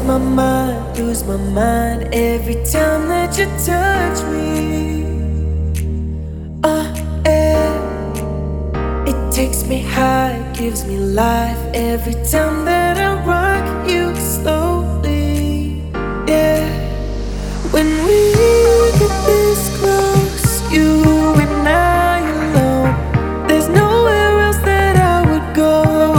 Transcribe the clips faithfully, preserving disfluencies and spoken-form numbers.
my mind, lose my mind every time that you touch me. Uh, yeah. It takes me high, gives me life every time that I rock you slowly. Yeah. When we get this close, you and I alone, there's nowhere else that I would go.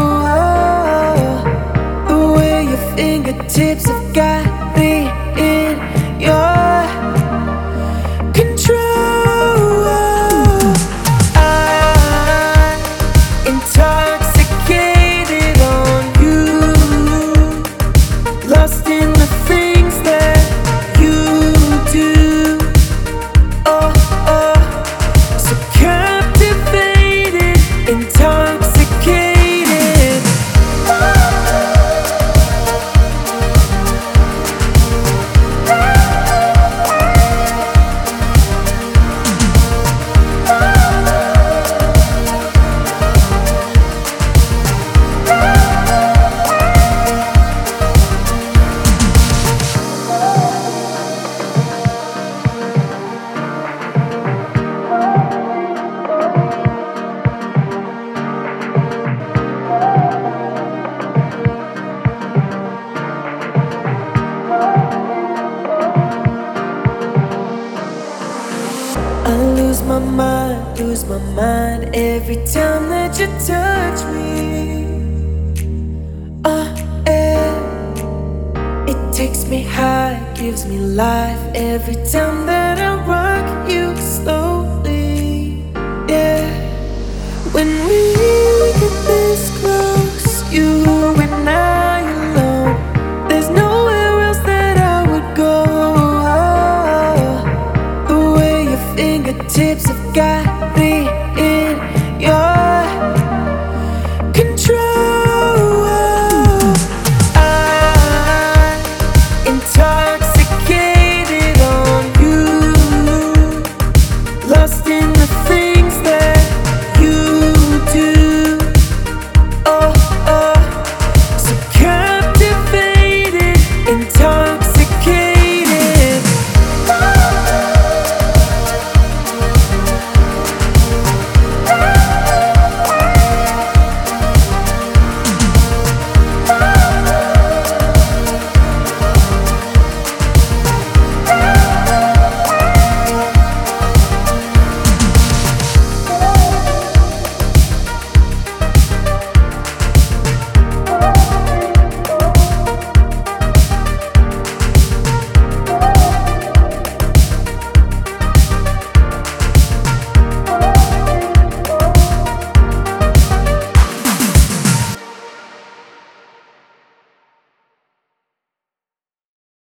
The way your fingertips have got me in your control. I'm intoxicated on you, lost in the things that you do. Oh, oh, so captivated, intoxicated. I lose my mind, lose my mind every time that you touch me. Uh, yeah. It takes me high, gives me life every time that I rock you slowly. Yeah. When we get this close, you and I alone, there's nowhere else that I would go. The way your fingertips have got